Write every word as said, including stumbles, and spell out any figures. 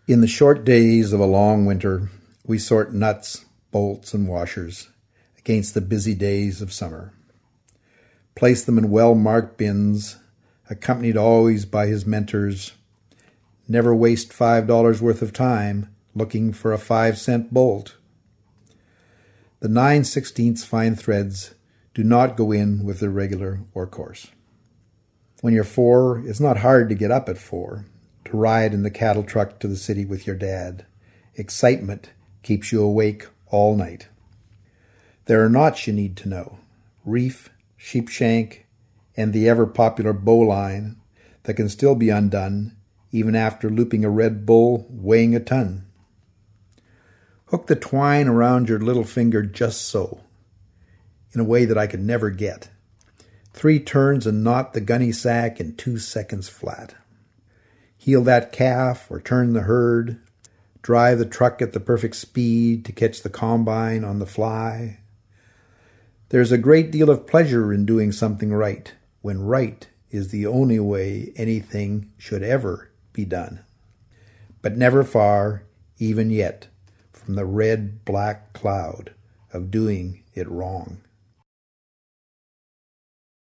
In the short days of a long winter, we sort nuts, bolts, and washers against the busy days of summer. Place them in well-marked bins, accompanied always by his mentors. Never waste five dollars worth of time looking for a five-cent bolt. The nine sixteenths fine threads do not go in with the regular or coarse. When you're four, it's not hard to get up at four, to ride in the cattle truck to the city with your dad. Excitement keeps you awake all night. There are knots you need to know: reef, sheepshank, and the ever-popular bowline that can still be undone even after looping a Red Bull weighing a ton. Hook the twine around your little finger just so, in a way that I could never get. Three turns and knot the gunny sack in two seconds flat. Heel that calf or turn the herd. Drive the truck at the perfect speed to catch the combine on the fly. There's a great deal of pleasure in doing something right, when right is the only way anything should ever be done. But never far, even yet, from the red-black cloud of doing it wrong.